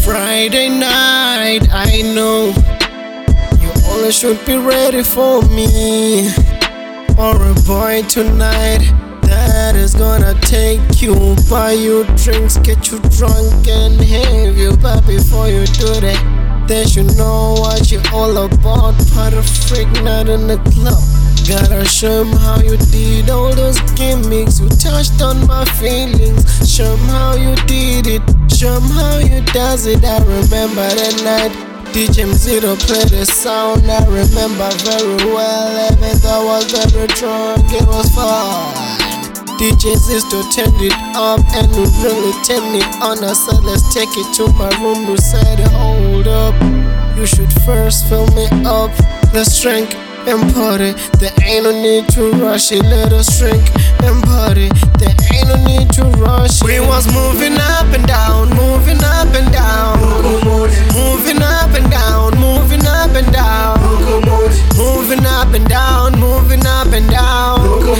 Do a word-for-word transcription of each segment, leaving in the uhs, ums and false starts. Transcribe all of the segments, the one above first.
Friday night, I know you only should be ready for me, or a boy tonight that is gonna take you, buy you drinks, get you drunk and have you. But before you do that, they should know what you're all about. Part of freak night in the club. Gotta show 'em how you did all those gimmicks. You touched on my feelings. Show 'em how you did it. Show 'em how you does it. I remember that night D J Mzito played the sound. I remember very well. Even though I was very drunk, it was fun. D J Zisto turned it up and we really turned it on. I said let's take it to my room. We said hold up, you should first fill me up. Let's drink and party. There ain't no need to rush it. Let us drink and party. There ain't no need to rush it. We was moving up and down, moving up and down, moving up and down, moving up and down, moving up and down, moving up and down,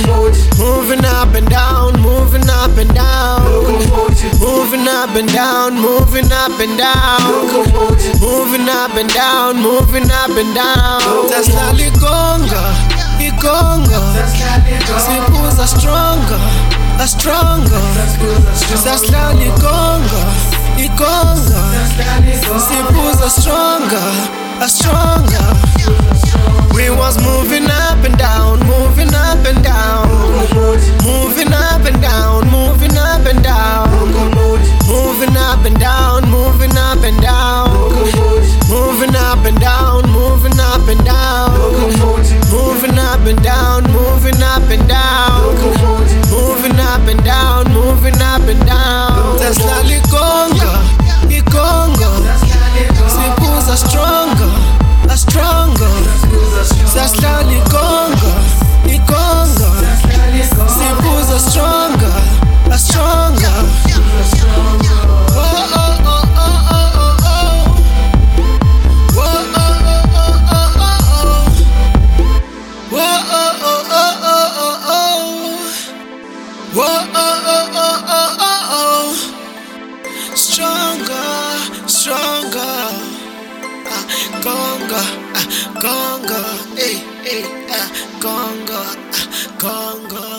moving up and down, moving up and down, moving up and down, moving up and down, moving up and down, moving up and down. That's not it. Igonga, Igonga, Sipuza stronger, a stronger. Zasla Igonga, Igonga, Sipuza stronger, a stronger. We was moving up and down, moving up and down, moving up and down, moving up and down, moving up and down, moving up and down, moving up and down, moving up and down, moving up and down, moving up and down, moving up and down, moving up and down. That's not Igonga, Igonga, Sipuza stronger, a stronger. That's not Igonga, Igonga, Sipuza stronger, a stronger. Oh oh oh oh oh oh. Whoa oh oh oh oh oh. Whoa oh oh oh oh oh. Whoa oh oh oh oh oh oh. Stronger, stronger. Ah, Gonga, ah, Gonga, eh, eh, ah, Gonga, ah, Gonga.